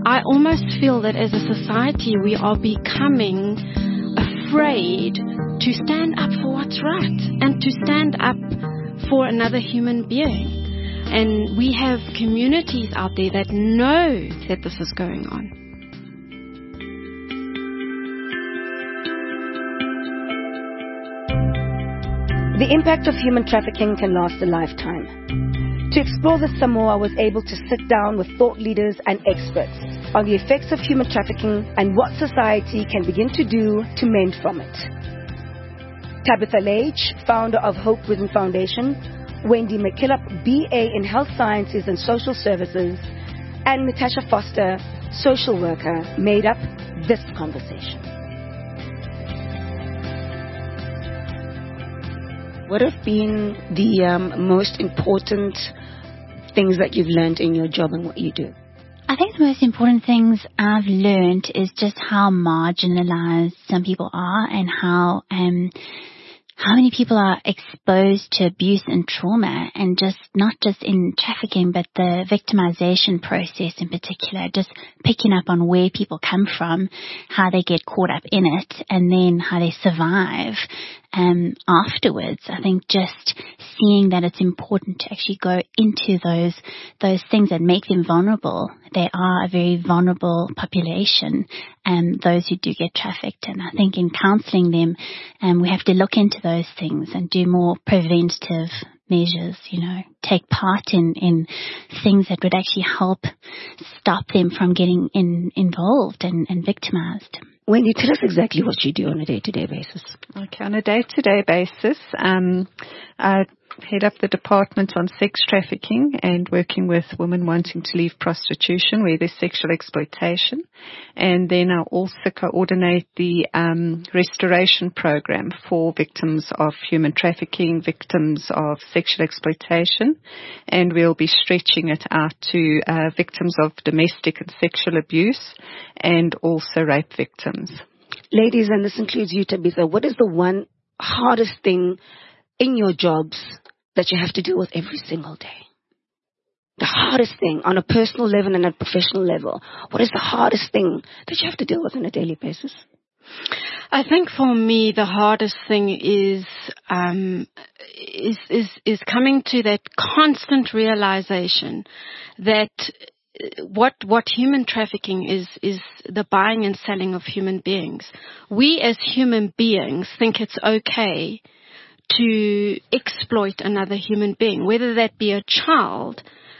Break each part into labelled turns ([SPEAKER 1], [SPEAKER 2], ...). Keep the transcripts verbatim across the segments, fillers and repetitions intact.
[SPEAKER 1] I almost feel that as a society we are becoming afraid to stand up for what's right and to stand up for another human being. And we have communities out there that know that this is going on.
[SPEAKER 2] The impact of human trafficking can last a lifetime. To explore this some more, I was able to sit down with thought leaders and experts on the effects of human trafficking and what society can begin to do to mend from it. Tabitha Lage, founder of Hope Within Foundation, Wendy McKillop, B A in Health Sciences and Social Services, and Natasha Foster, social worker, made up this conversation. What have been the um, most important things that you've learned in your job and what you do?
[SPEAKER 3] I think the most important things I've learned is just how marginalized some people are and how um, how many people are exposed to abuse and trauma, and just not just in trafficking, but the victimization process in particular, just picking up on where people come from, how they get caught up in it, and then how they survive um, afterwards. I think just seeing that it's important to actually go into those those things that make them vulnerable. They are a very vulnerable population, um, those who do get trafficked. And I think in counselling them, um, we have to look into those things and do more preventative measures, you know, take part in, in things that would actually help stop them from getting in, involved and, and victimized.
[SPEAKER 2] Wendy, tell us exactly what you do on a day-to-day basis.
[SPEAKER 4] Okay, on a day-to-day basis, um, I head up the department on sex trafficking and working with women wanting to leave prostitution where there's sexual exploitation. And then I also coordinate the um, restoration program for victims of human trafficking, victims of sexual exploitation, and we'll be stretching it out to uh, victims of domestic and sexual abuse and also rape victims.
[SPEAKER 2] Ladies, and this includes you, Tabitha, what is the one hardest thing in your jobs that you have to deal with every single day? The hardest thing on a personal level and a professional level. What is the hardest thing that you have to deal with on a daily basis?
[SPEAKER 1] I think for me the hardest thing is um, is is is coming to that constant realization that what what human trafficking is is the buying and selling of human beings. We as human beings think it's okay to exploit another human being, whether that be a child,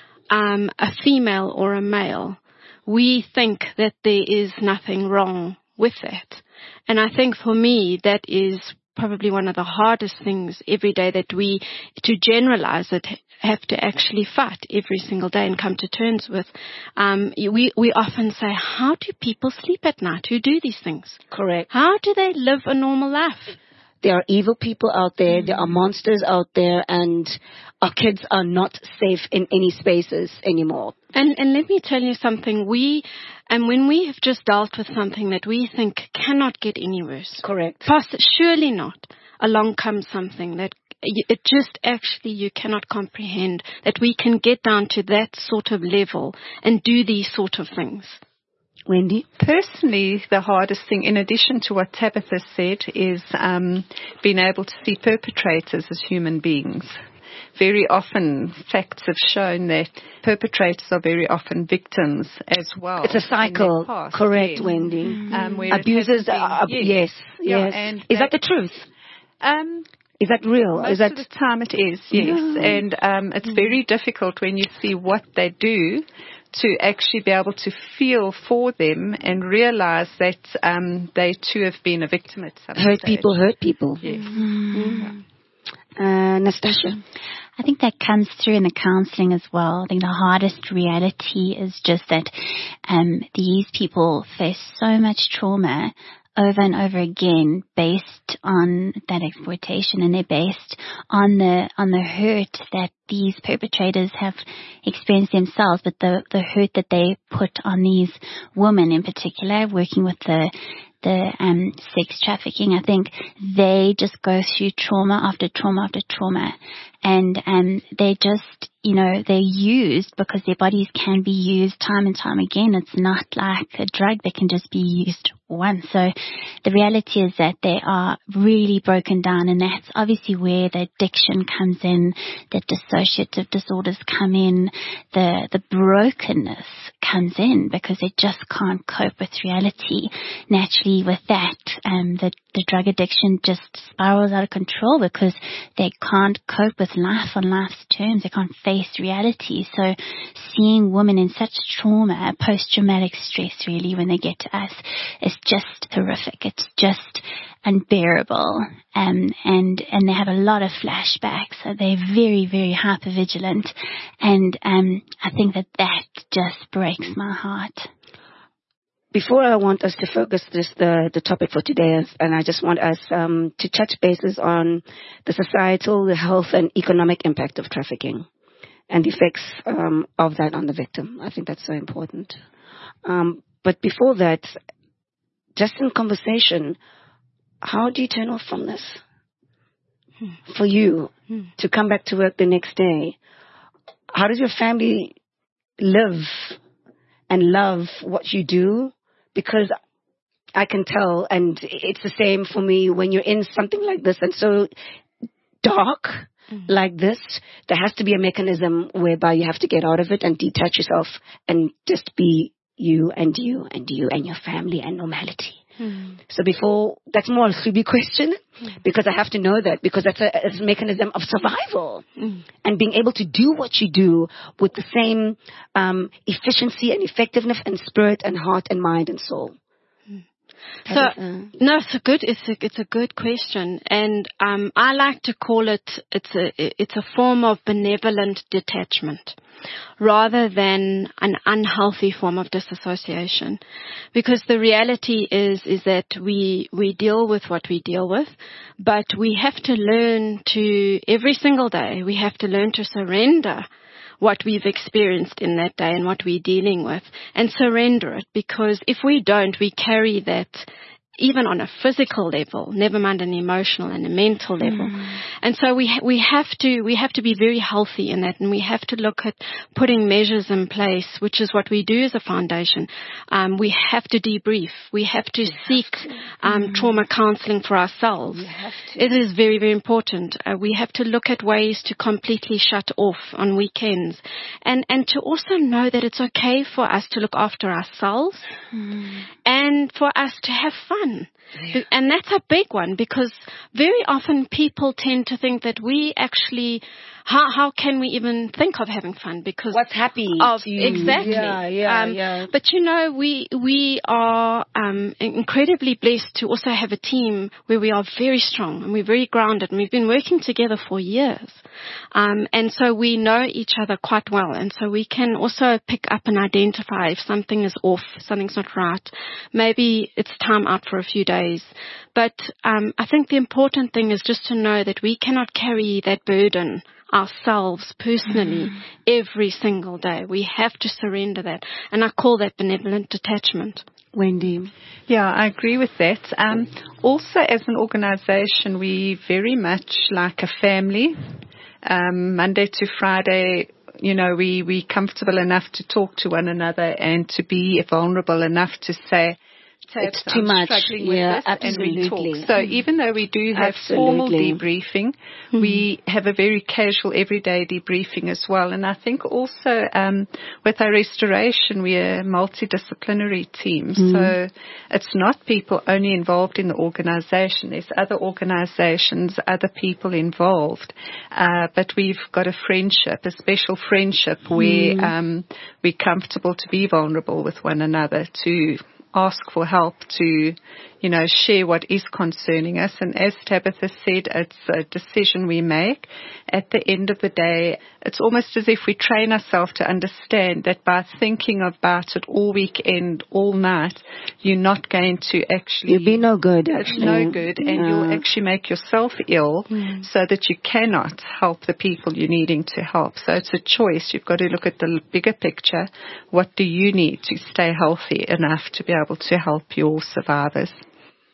[SPEAKER 1] um, a female or a male. We think that there is nothing wrong with that. And I think for me that is probably one of the hardest things every day, that we, to generalize it, have to actually fight every single day and come to terms with. Um, we, we often say, how do people sleep at night who do these things?
[SPEAKER 2] Correct.
[SPEAKER 1] How do they live a normal life?
[SPEAKER 2] There are evil people out there. There are monsters out there, and our kids are not safe in any spaces anymore.
[SPEAKER 1] And, and let me tell you something. We, and when we have just dealt with something that we think cannot get any worse.
[SPEAKER 2] Correct.
[SPEAKER 1] Past, surely not. Along comes something that it just actually you cannot comprehend, that we can get down to that sort of level and do these sort of things.
[SPEAKER 2] Wendy?
[SPEAKER 4] Personally, the hardest thing, in addition to what Tabitha said, is um, being able to see perpetrators as human beings. Very often, facts have shown that perpetrators are very often victims as well.
[SPEAKER 2] It's a cycle. Correct,
[SPEAKER 4] yes.
[SPEAKER 2] Wendy.
[SPEAKER 4] Mm-hmm. Um,
[SPEAKER 2] Abusers,
[SPEAKER 4] been,
[SPEAKER 2] uh,
[SPEAKER 4] yes.
[SPEAKER 2] yes,
[SPEAKER 4] yeah,
[SPEAKER 2] yes.
[SPEAKER 4] And
[SPEAKER 2] is that, that the truth?
[SPEAKER 4] Um,
[SPEAKER 2] is that real?
[SPEAKER 4] Most
[SPEAKER 2] is that...
[SPEAKER 4] of the time it is, yes.
[SPEAKER 2] Yeah.
[SPEAKER 4] And um, it's very difficult when you see what they do to actually be able to feel for them and realize that um, they too have been a victim at some
[SPEAKER 2] Hurt
[SPEAKER 4] stage.
[SPEAKER 2] people hurt people.
[SPEAKER 4] Yes.
[SPEAKER 2] Mm-hmm. Uh, Nastasia?
[SPEAKER 3] I think that comes through in the counselling as well. I think the hardest reality is just that um, these people face so much trauma over and over again based on that exploitation, and they're based on the on the hurt that these perpetrators have experienced themselves, but the, the hurt that they put on these women in particular, working with the the um, sex trafficking. I think they just go through trauma after trauma after trauma, and um, they just, you know, they're used because their bodies can be used time and time again. It's not like a drug that can just be used once. So the reality is that they are really broken down, and that's obviously where the addiction comes in, the dissociative disorders come in, the the brokenness comes in, because they just can't cope with reality. Naturally with that, um, the, the drug addiction just spirals out of control because they can't cope with life on life's terms. They can't face reality. So seeing women in such trauma, post-traumatic stress really, when they get to us, is just horrific. It's just unbearable. Um, and, and they have a lot of flashbacks. So they're very, very hypervigilant. And, um, I think that that just breaks my heart.
[SPEAKER 2] Before I want us to focus this, the, the topic for today, and I just want us um, to touch bases on the societal, the health and economic impact of trafficking and the effects um, of that on the victim. I think that's so important. Um, but before that, just in conversation, how do you turn off from this? Hmm. For you hmm. to come back to work the next day, how does your family live and love what you do? Because I can tell, and it's the same for me when you're in something like this and so dark mm-hmm. like this, there has to be a mechanism whereby you have to get out of it and detach yourself and just be you and you and you and your family and normality. Mm. So before, that's more a Subi question, mm. because I have to know that, because that's a, it's a mechanism of survival. Mm. And being able to do what you do with the same um, efficiency and effectiveness and spirit and heart and mind and soul. Mm.
[SPEAKER 1] So, uh, no, it's a good, it's a, it's a good question. And um, I like to call it, it's a, it's a form of benevolent detachment, rather than an unhealthy form of disassociation. Because the reality is, is that we, we deal with what we deal with, but we have to learn to, every single day, we have to learn to surrender what we've experienced in that day and what we're dealing with, and surrender it. Because if we don't, we carry that even on a physical level, never mind an emotional and a mental level. Mm. And so we ha- we have to we have to be very healthy in that, and we have to look at putting measures in place, which is what we do as a foundation. Um, we have to debrief. We have to we seek have to. Um, mm. trauma counseling for ourselves. It is very, very important. Uh, we have to look at ways to completely shut off on weekends, and and to also know that it's okay for us to look after ourselves mm. and for us to have fun. Yeah. And that's a big one, because very often people tend to think that we actually, how how can we even think of having fun? Because
[SPEAKER 2] what's happy
[SPEAKER 1] of,
[SPEAKER 2] to you?
[SPEAKER 1] Exactly.
[SPEAKER 2] Yeah, yeah,
[SPEAKER 1] um,
[SPEAKER 2] yeah.
[SPEAKER 1] But you know, we we are um, incredibly blessed to also have a team where we are very strong and we're very grounded, and we've been working together for years. Um, and so we know each other quite well, and so we can also pick up and identify if something is off, something's not right. Maybe it's time out for a few days. But um, I think the important thing is just to know that we cannot carry that burden ourselves personally mm. every single day. We have to surrender that, and I call that benevolent detachment.
[SPEAKER 2] Wendy?
[SPEAKER 4] Yeah, I agree with that. Um, also, as an organization, we very much like a family. Um, Monday to Friday, you know, we, we comfortable enough to talk to one another and to be vulnerable enough to say,
[SPEAKER 2] it's too I'm much. Yeah,
[SPEAKER 4] this,
[SPEAKER 2] absolutely.
[SPEAKER 4] And we talk. So even though we do have absolutely. formal debriefing, mm-hmm. we have a very casual, everyday debriefing as well. And I think also um, with our restoration, we're a multidisciplinary team. Mm-hmm. So it's not people only involved in the organization. There's other organizations, other people involved. Uh, but we've got a friendship, a special friendship mm-hmm. where um, we're comfortable to be vulnerable with one another, to ask for help, to, you know, share what is concerning us. And as Tabitha said, it's a decision we make. At the end of the day, it's almost as if we train ourselves to understand that by thinking about it all weekend, all night, you're not going to actually...
[SPEAKER 2] You'll be no good, actually.
[SPEAKER 4] No good, and yeah. you'll actually make yourself ill mm. so that you cannot help the people you're needing to help. So it's a choice. You've got to look at the bigger picture. What do you need to stay healthy enough to be able to help your survivors?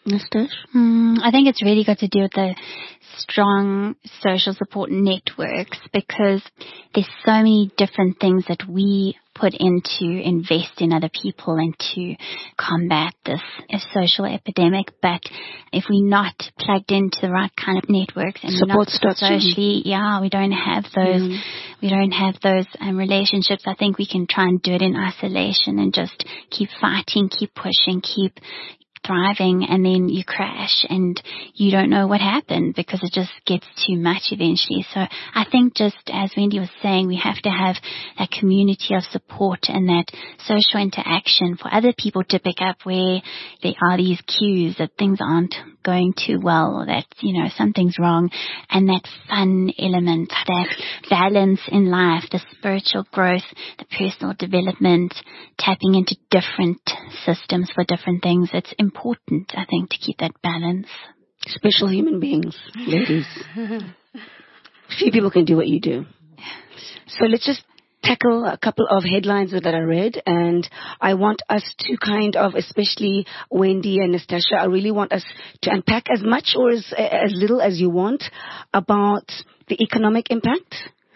[SPEAKER 2] Nastash?
[SPEAKER 3] Mm, I think it's really got to do with the strong social support networks, because there's so many different things that we put into invest in other people and to combat this social epidemic. But if we're not plugged into the right kind of networks and
[SPEAKER 2] support
[SPEAKER 3] we're not socially, yeah, we don't have those, mm. we don't have those um, relationships. I think we can try and do it in isolation and just keep fighting, keep pushing, keep thriving, and then you crash and you don't know what happened because it just gets too much eventually. So I think, just as Wendy was saying, we have to have that community of support and that social interaction for other people to pick up where there are these cues that things aren't going too well, or that, you know, something's wrong, and that fun element, that balance in life, the spiritual growth, the personal development, tapping into different systems for different things. It's important, I think, to keep that balance.
[SPEAKER 2] Special human beings, ladies. Few people can do what you do. So let's just tackle a couple of headlines that I read, and I want us to kind of, especially Wendy and Nastasia, I really want us to unpack as much or as, as little as you want about the economic impact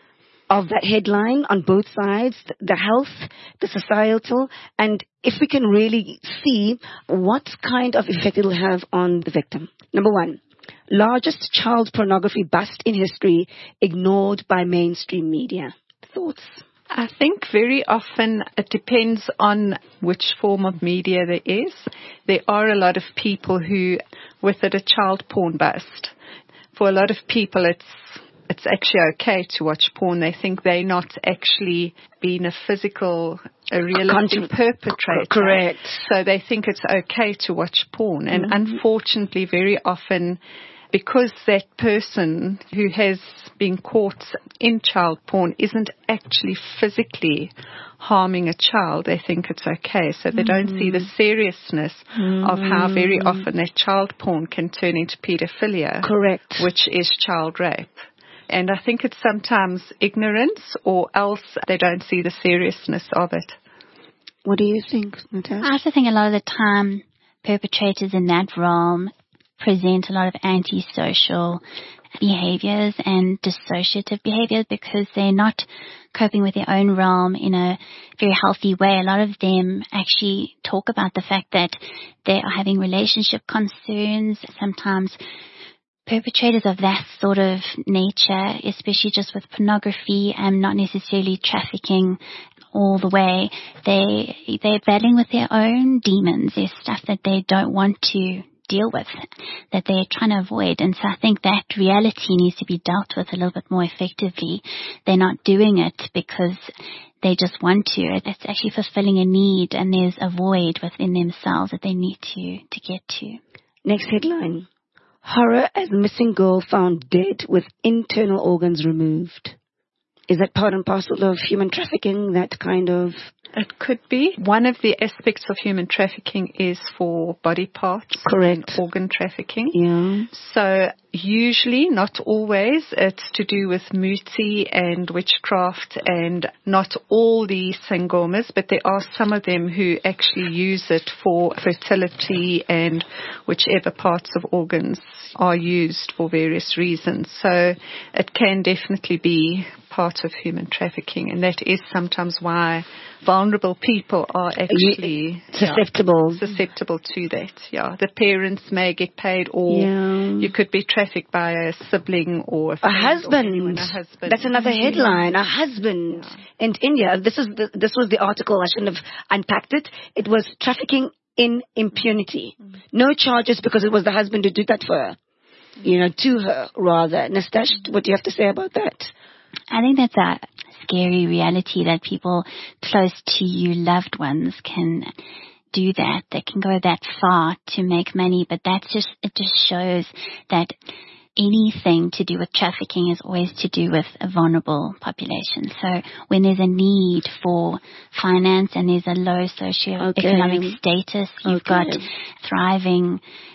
[SPEAKER 2] of that headline on both sides, the health, the societal, and if we can really see what kind of effect it will have on the victim. Number one, largest child pornography bust in history ignored by mainstream media. Thoughts?
[SPEAKER 4] I think very often it depends on which form of media there is. There are a lot of people who, with it, a child porn bust. For a lot of people, it's it's actually okay to watch porn. They think they're not actually being a physical, a realistic a perpetrator.
[SPEAKER 2] Correct.
[SPEAKER 4] So they think it's okay to watch porn. And mm-hmm. unfortunately, very often, because that person who has been caught in child porn isn't actually physically harming a child, they think it's okay. So they mm-hmm. don't see the seriousness mm-hmm. of how very often that child porn can turn into pedophilia.
[SPEAKER 2] Correct.
[SPEAKER 4] Which is child rape. And I think it's sometimes ignorance, or else they don't see the seriousness of it.
[SPEAKER 2] What do you think, Natasha?
[SPEAKER 3] I also think a lot of the time perpetrators in that realm present a lot of antisocial behaviors and dissociative behaviors because they're not coping with their own realm in a very healthy way. A lot of them actually talk about the fact that they are having relationship concerns. Sometimes perpetrators of that sort of nature, especially just with pornography and not necessarily trafficking all the way, they, they're battling with their own demons. There's stuff that they don't want to deal with, that they're trying to avoid. And so I think that reality needs to be dealt with a little bit more effectively. They're not doing it because they just want to. It's actually fulfilling a need, and there's a void within themselves that they need to, to get to.
[SPEAKER 2] Next headline. Horror as missing girl found dead with internal organs removed. Is that part and parcel of human trafficking, that kind of?
[SPEAKER 4] It could be. One of the aspects of human trafficking is for body parts.
[SPEAKER 2] Correct.
[SPEAKER 4] And organ trafficking.
[SPEAKER 2] Yeah.
[SPEAKER 4] So usually, not always, it's to do with muti and witchcraft, and not all the sangomas, but there are some of them who actually use it for fertility and whichever parts of organs are used for various reasons. So it can definitely be part of human trafficking, and that is sometimes why vulnerable people are actually
[SPEAKER 2] susceptible
[SPEAKER 4] yeah, susceptible to that. Yeah, the parents may get paid, or yeah. you could be trafficked by a sibling or a,
[SPEAKER 2] a husband.
[SPEAKER 4] Or anyone, a husband.
[SPEAKER 2] That's another headline. A husband yeah. in India. This is the, this was the article. I shouldn't have unpacked it. It was trafficking in impunity. Mm. No charges because it was the husband who did that for her. Mm. You know, to her rather. Nastash, mm. what do you have to say about that?
[SPEAKER 3] I think that's a scary reality that people close to you, loved ones, can do that. They can go that far to make money, but that's just, it just shows that anything to do with trafficking is always to do with a vulnerable population. So when there's a need for finance and there's a low socioeconomic okay. status, you've okay. got thriving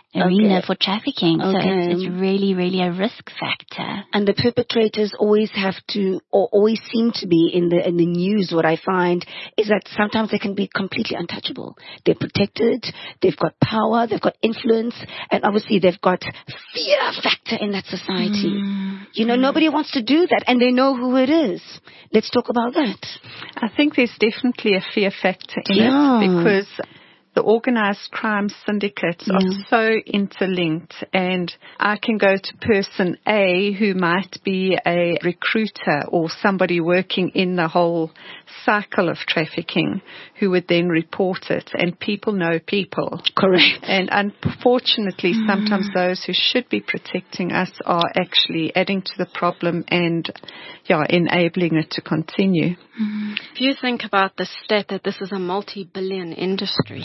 [SPEAKER 3] arena
[SPEAKER 2] Okay.
[SPEAKER 3] for trafficking.
[SPEAKER 2] Okay.
[SPEAKER 3] So it's, it's really, really a risk factor.
[SPEAKER 2] And the perpetrators always have to, or always seem to be in the in the news. What I find is that sometimes they can be completely untouchable. They're protected, they've got power, they've got influence, and obviously they've got fear factor in that society.
[SPEAKER 3] Mm.
[SPEAKER 2] You know, nobody wants to do that, and they know who it is. Let's talk about that.
[SPEAKER 4] I think there's definitely a fear factor in
[SPEAKER 2] Yeah.
[SPEAKER 4] it because the organized crime syndicates
[SPEAKER 2] Yeah.
[SPEAKER 4] are so interlinked, and I can go to person A who might be a recruiter or somebody working in the whole cycle of trafficking who would then report it, and people know people.
[SPEAKER 2] Correct.
[SPEAKER 4] And unfortunately,
[SPEAKER 3] Mm.
[SPEAKER 4] sometimes those who should be protecting us are actually adding to the problem and, yeah, enabling it to continue.
[SPEAKER 1] If you think about the stat that this is a multi-billion industry,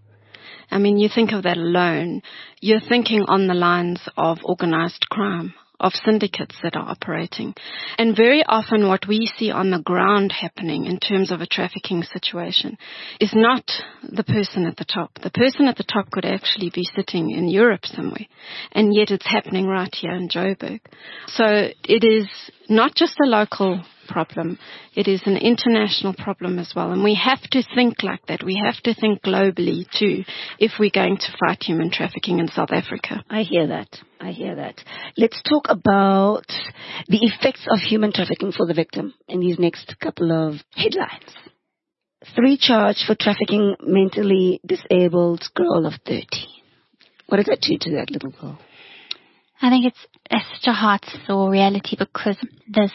[SPEAKER 1] I mean, you think of that alone, you're thinking on the lines of organized crime, of syndicates that are operating. And very often what we see on the ground happening in terms of a trafficking situation is not the person at the top. The person at the top could actually be sitting in Europe somewhere, and yet it's happening right here in Joburg. So it is not just a local problem, it is an international problem as well. And we have to think like that. We have to think globally too if we're going to fight human trafficking in South Africa.
[SPEAKER 2] I hear that. I hear that. Let's talk about the effects of human trafficking for the victim in these next couple of headlines. Three charged for trafficking mentally disabled girl of thirteen. What does that do to that little girl?
[SPEAKER 3] I think it's, it's such a heart-sore reality because this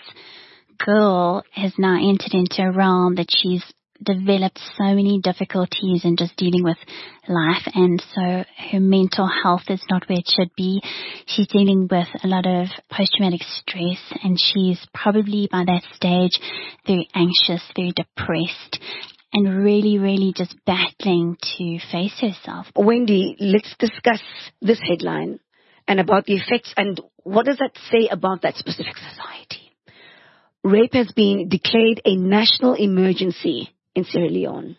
[SPEAKER 3] girl has now entered into a realm that she's developed so many difficulties in just dealing with life, and so her mental health is not where it should be. She's dealing with a lot of post-traumatic stress, and she's probably by that stage very anxious, very depressed, and really, really just battling to face herself.
[SPEAKER 2] Wendy, let's discuss this headline and about the effects, and what does that say about that specific society? Rape has been declared a national emergency in Sierra Leone.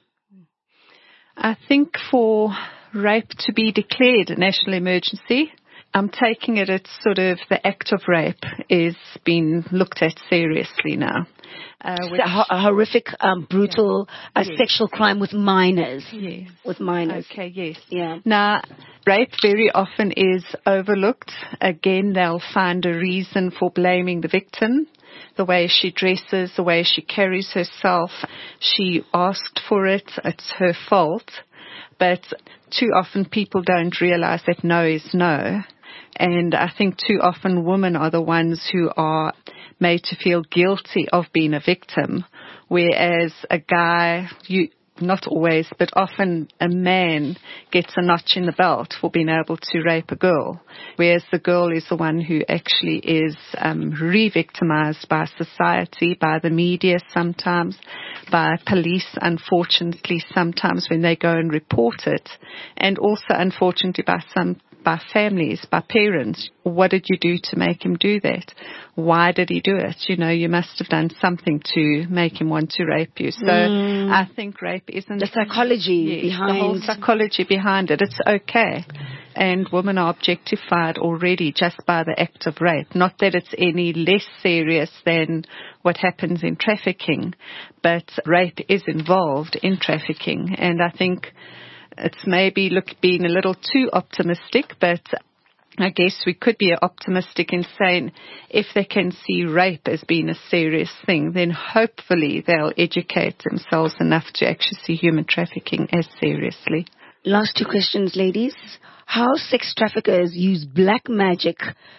[SPEAKER 4] I think for rape to be declared a national emergency, I'm taking it it's sort of the act of rape is being looked at seriously now. Uh,
[SPEAKER 2] It's a, ho- a horrific, um, brutal uh,
[SPEAKER 4] Yes.
[SPEAKER 2] sexual crime with minors.
[SPEAKER 4] Yes.
[SPEAKER 2] With minors.
[SPEAKER 4] Okay, yes.
[SPEAKER 2] Yeah.
[SPEAKER 4] Now, rape very often is overlooked. Again, they'll find a reason for blaming the victim. The way she dresses, the way she carries herself. She asked for it. It's her fault. But too often people don't realize that no is no. And I think too often women are the ones who are made to feel guilty of being a victim. Whereas a guy, you, not always, but often a man gets a notch in the belt for being able to rape a girl, whereas the girl is the one who actually is um, re-victimized by society, by the media sometimes, by police, unfortunately, sometimes when they go and report it, and also, unfortunately, by some by families, by parents. What did you do to make him do that? Why did he do it? You know, you must have done something to make him want to rape you. So
[SPEAKER 2] Mm.
[SPEAKER 4] I think rape isn't...
[SPEAKER 2] The psychology
[SPEAKER 4] Yes,
[SPEAKER 2] behind...
[SPEAKER 4] the whole psychology behind it. It's okay. And women are objectified already just by the act of rape. Not that it's any less serious than what happens in trafficking, but rape is involved in trafficking. And I think it's maybe look being a little too optimistic, but I guess we could be optimistic in saying if they can see rape as being a serious thing, then hopefully they'll educate themselves enough to actually see human trafficking as seriously.
[SPEAKER 2] Last two questions, ladies. How sex traffickers use black magic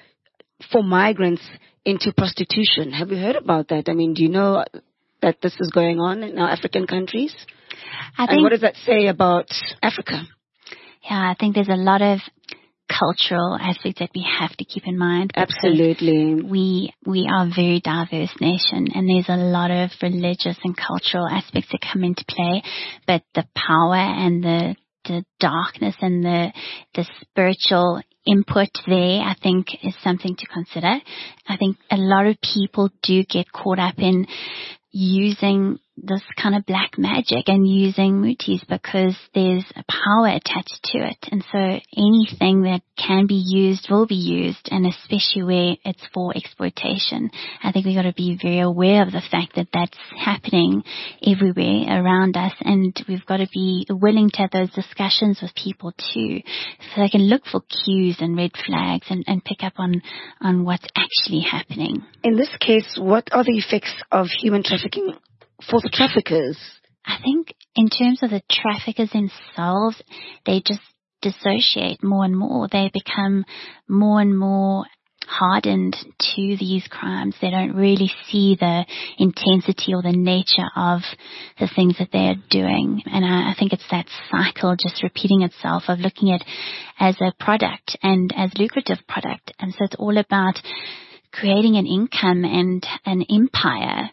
[SPEAKER 2] for migrants into prostitution. Have you heard about that? I mean, do you know that this is going on in our African countries?
[SPEAKER 3] I think,
[SPEAKER 2] and what does that say about Africa?
[SPEAKER 3] Yeah, I think there's a lot of cultural aspects that we have to keep in mind.
[SPEAKER 2] Absolutely.
[SPEAKER 3] We we are a very diverse nation, and there's a lot of religious and cultural aspects that come into play. But the power and the the darkness and the the spiritual input there, I think, is something to consider. I think a lot of people do get caught up in using this kind of black magic and using mutis because there's a power attached to it. And so anything that can be used will be used, and especially where it's for exploitation. I think we've got to be very aware of the fact that that's happening everywhere around us, and we've got to be willing to have those discussions with people too, so they can look for cues and red flags and, and pick up on, on what's actually happening.
[SPEAKER 2] In this case, what are the effects of human trafficking for the traffickers?
[SPEAKER 3] I think in terms of the traffickers themselves, they just dissociate more and more. They become more and more hardened to these crimes. They don't really see the intensity or the nature of the things that they're doing. And I, I think it's that cycle just repeating itself of looking at as a product and as lucrative product. And so it's all about creating an income and an empire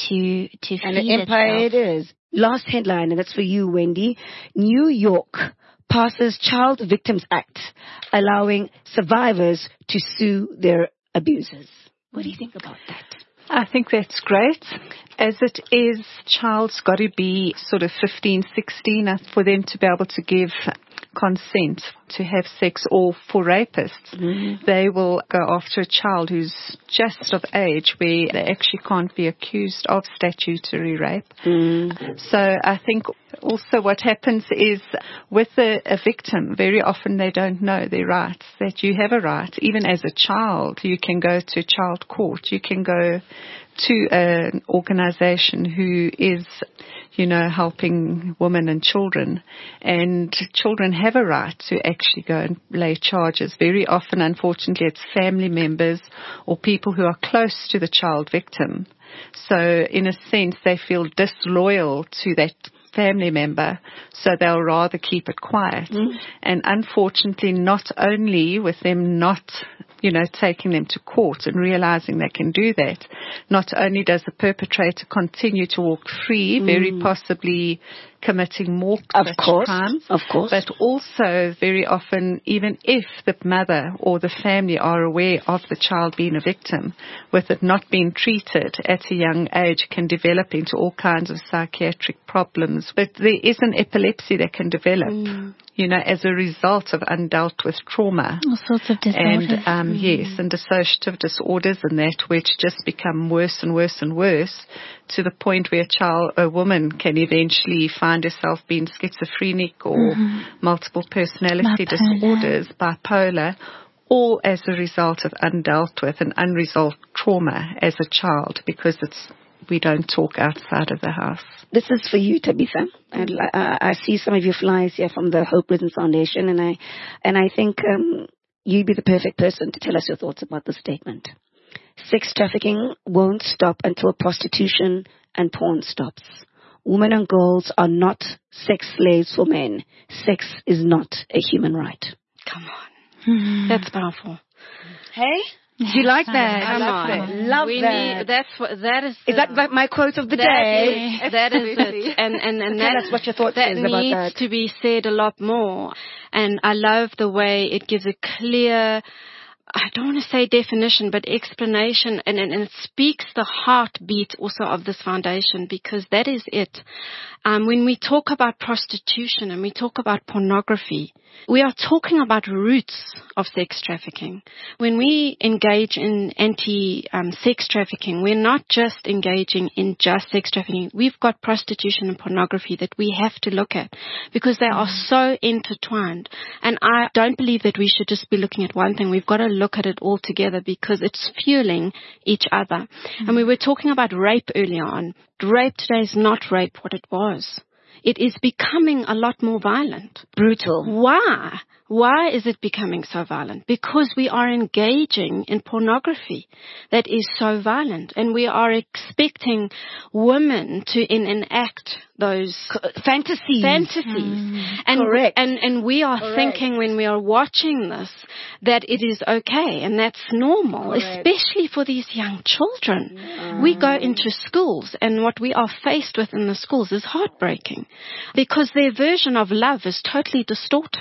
[SPEAKER 3] to to feed
[SPEAKER 2] And an empire
[SPEAKER 3] itself.
[SPEAKER 2] it is. Last headline, and that's for you, Wendy. New York passes Child Victims Act, allowing survivors to sue their abusers. What do you think about that?
[SPEAKER 4] I think that's great. As it is, child's got to be sort of fifteen, sixteen for them to be able to give consent to have sex, or for rapists, mm-hmm. they will go after a child who's just of age where they actually can't be accused of statutory rape. Mm. So I think also what happens is with a, a victim, very often they don't know their rights, that you have a right. Even as a child, you can go to child court. You can go to an organization who is, you know, helping women and children. And children have a right to actually go and lay charges. Very often, unfortunately, it's family members or people who are close to the child victim. So in a sense, they feel disloyal to that family member, so they'll rather keep it quiet. Mm. And unfortunately, not only with them not, you know, taking them to court and realizing they can do that, not only does the perpetrator continue to walk free, mm. very possibly committing more
[SPEAKER 2] of
[SPEAKER 4] such
[SPEAKER 2] course,
[SPEAKER 4] crimes,
[SPEAKER 2] of course,
[SPEAKER 4] but also very often, even if the mother or the family are aware of the child being a victim, with it not being treated at a young age, can develop into all kinds of psychiatric problems. But there is an epilepsy that can develop, mm. you know, as a result of undealt with trauma.
[SPEAKER 3] All sorts of disorders.
[SPEAKER 4] And, um, mm. yes, and dissociative disorders and that, which just become worse and worse and worse, to the point where a child, a woman can eventually find herself being schizophrenic or mm-hmm. multiple personality bipolar. disorders, bipolar, all as a result of undealt with and unresolved trauma as a child, because it's we don't talk outside of the house.
[SPEAKER 2] This is for you, Tabitha. And uh, I see some of your flyers here from the Hope Prison Foundation, and I and I think um, you'd be the perfect person to tell us your thoughts about this statement. Sex trafficking won't stop until prostitution and porn stops. Women and girls are not sex slaves for men. Sex is not a human right.
[SPEAKER 1] Come on. Mm-hmm. That's powerful.
[SPEAKER 2] Hey? Do you like that?
[SPEAKER 1] I love
[SPEAKER 2] that. Love
[SPEAKER 1] we
[SPEAKER 2] that.
[SPEAKER 1] Need, that's what, that is.
[SPEAKER 2] The, is that like my quote of the
[SPEAKER 1] that
[SPEAKER 2] day?
[SPEAKER 1] Is, that is it. And, and, and
[SPEAKER 2] Tell
[SPEAKER 1] that,
[SPEAKER 2] us what your thoughts
[SPEAKER 1] that
[SPEAKER 2] is about
[SPEAKER 1] needs
[SPEAKER 2] that.
[SPEAKER 1] to be said a lot more. And I love the way it gives a clear, I don't want to say definition, but explanation, and, and, and it speaks the heartbeat also of this foundation, because that is it. Um, when we talk about prostitution and we talk about pornography, we are talking about roots of sex trafficking. When we engage in anti-sex um, trafficking, we're not just engaging in just sex trafficking. We've got prostitution and pornography that we have to look at, because they are so intertwined. And I don't believe that we should just be looking at one thing. We've got to look at it all together, because it's fueling each other. Mm-hmm. And we were talking about rape earlier on. Rape today is not rape what it was. It is becoming a lot more violent.
[SPEAKER 2] Brutal.
[SPEAKER 1] Why? Why is it becoming so violent? Because we are engaging in pornography that is so violent, and we are expecting women to in- enact those
[SPEAKER 2] fantasies.
[SPEAKER 1] Fantasies.
[SPEAKER 2] Mm.
[SPEAKER 1] And,
[SPEAKER 2] Correct.
[SPEAKER 1] And, and we are
[SPEAKER 2] Correct.
[SPEAKER 1] thinking when we are watching this that it is okay and that's normal, Correct. Especially for these young children. Mm. We go into schools, and what we are faced with in the schools is heartbreaking, because their version of love is totally distorted.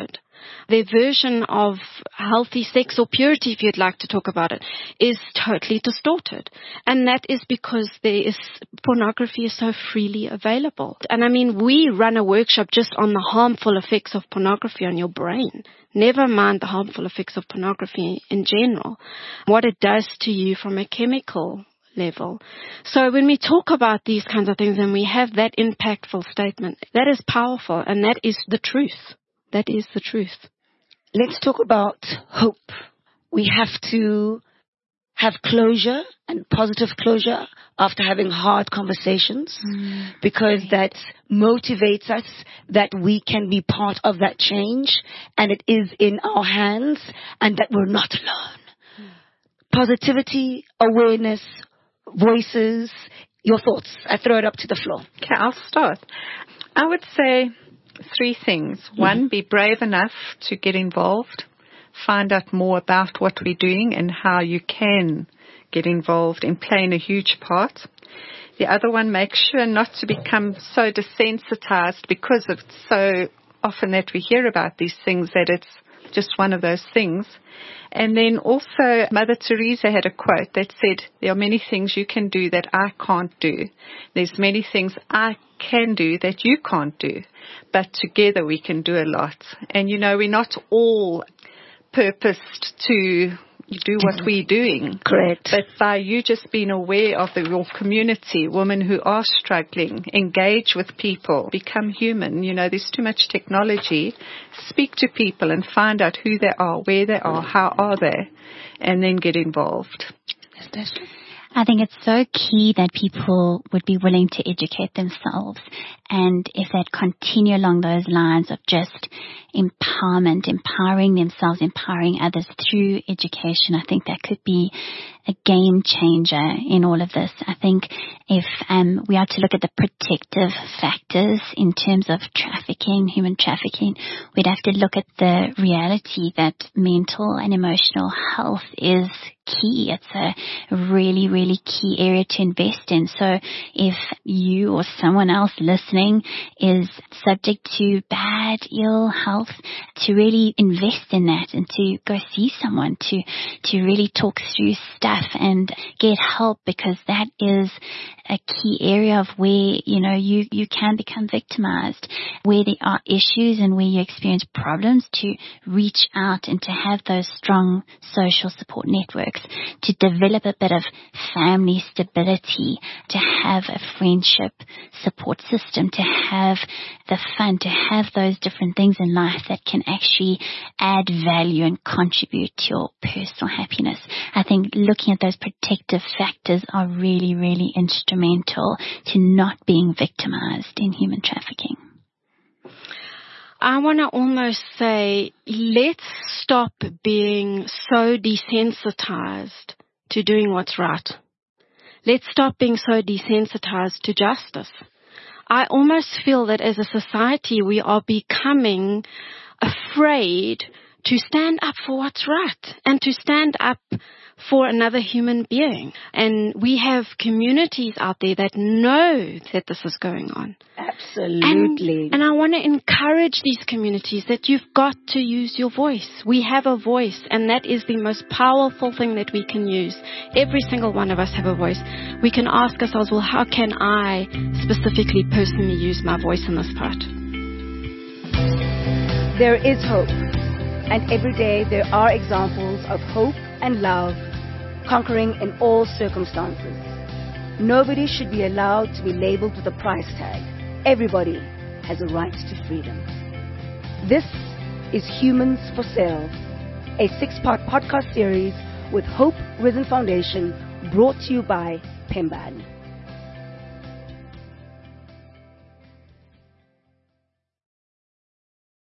[SPEAKER 1] their version of healthy sex or purity, if you'd like to talk about it, is totally distorted. And that is because there is pornography is so freely available. And I mean, we run a workshop just on the harmful effects of pornography on your brain. Never mind the harmful effects of pornography in general, what it does to you from a chemical level. So when we talk about these kinds of things and we have that impactful statement, that is powerful, and that is the truth. That is the truth.
[SPEAKER 2] Let's talk about hope. We have to have closure and positive closure after having hard conversations, mm. because that motivates us that we can be part of that change and it is in our hands and that we're not alone. Mm. Positivity, awareness, voices, your thoughts. I throw it up to the floor.
[SPEAKER 4] Okay, I'll start. I would say three things. Mm-hmm. One, be brave enough to get involved. Find out more about what we're doing and how you can get involved in playing a huge part. The other one, make sure not to become so desensitized because it's so often that we hear about these things that it's just one of those things. And then also Mother Teresa had a quote that said, there are many things you can do that I can't do. There's many things I can do that you can't do. But together we can do a lot. And, you know, we're not all purposed to do what we're doing.
[SPEAKER 2] Correct.
[SPEAKER 4] But by you just being aware of the, your community, women who are struggling, engage with people, become human. You know, there's too much technology. Speak to people and find out who they are, where they are, how are they, and then get involved.
[SPEAKER 3] I think it's so key that people would be willing to educate themselves. And if they'd continue along those lines of just empowerment, empowering themselves, empowering others through education, I think that could be a game changer in all of this. I think if um, we are to look at the protective factors in terms of trafficking, human trafficking, we'd have to look at the reality that mental and emotional health is key. It's a really, really key area to invest in. So if you or someone else listening is subject to bad, ill health, to really invest in that and to go see someone, to, to really talk through stuff and get help, because that is a key area of where, you know, you, you can become victimized, where there are issues and where you experience problems, to reach out and to have those strong social support networks, to develop a bit of family stability, to have a friendship support system, to have the fun, to have those different things in life that can actually add value and contribute to your personal happiness. I think looking at those protective factors are really, really instrumental to not being victimized in human trafficking.
[SPEAKER 1] I want to almost say, let's stop being so desensitized to doing what's right. Let's stop being so desensitized to justice. I almost feel that as a society we are becoming afraid to stand up for what's right and to stand up for another human being. And we have communities out there that know that this is going on.
[SPEAKER 2] Absolutely.
[SPEAKER 1] And, and I want to encourage these communities that you've got to use your voice. We have a voice, and that is the most powerful thing that we can use. Every single one of us have a voice. We can ask ourselves, well, how can I specifically, personally use my voice in this part?
[SPEAKER 2] There is hope. And every day there are examples of hope and love conquering in all circumstances. Nobody should be allowed to be labeled with a price tag. Everybody has a right to freedom. This is Humans for Sale, a six-part podcast series with Hope Risen Foundation, brought to you by Pembani.